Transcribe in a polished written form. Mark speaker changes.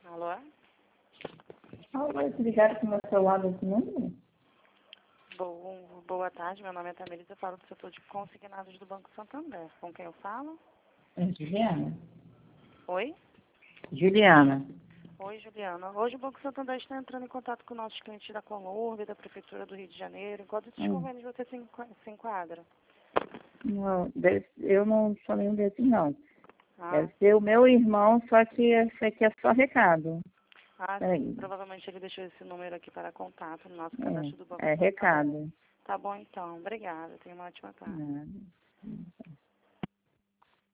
Speaker 1: Alô?
Speaker 2: Alô, eles ligaram com o meu celular desse número?
Speaker 1: Boa tarde, meu nome é Tamires, eu falo do setor de consignados do Banco Santander. Com quem eu falo?
Speaker 2: É Juliana.
Speaker 1: Oi?
Speaker 2: Juliana.
Speaker 1: Oi, Juliana. Hoje o Banco Santander está entrando em contato com nossos clientes da Conurb, da Prefeitura do Rio de Janeiro. Em qual desses convênios você se enquadra?
Speaker 2: Não, eu não sou nenhum desses, não.
Speaker 1: Ah,
Speaker 2: Deve ser o meu irmão, só que esse aqui é só recado.
Speaker 1: sim.
Speaker 2: Peraí.
Speaker 1: Provavelmente ele deixou esse número aqui para contato no nosso cadastro do Banco
Speaker 2: É
Speaker 1: Santander.
Speaker 2: recado.
Speaker 1: Tá bom, então. Obrigada. Tenha uma ótima tarde.
Speaker 2: Nada.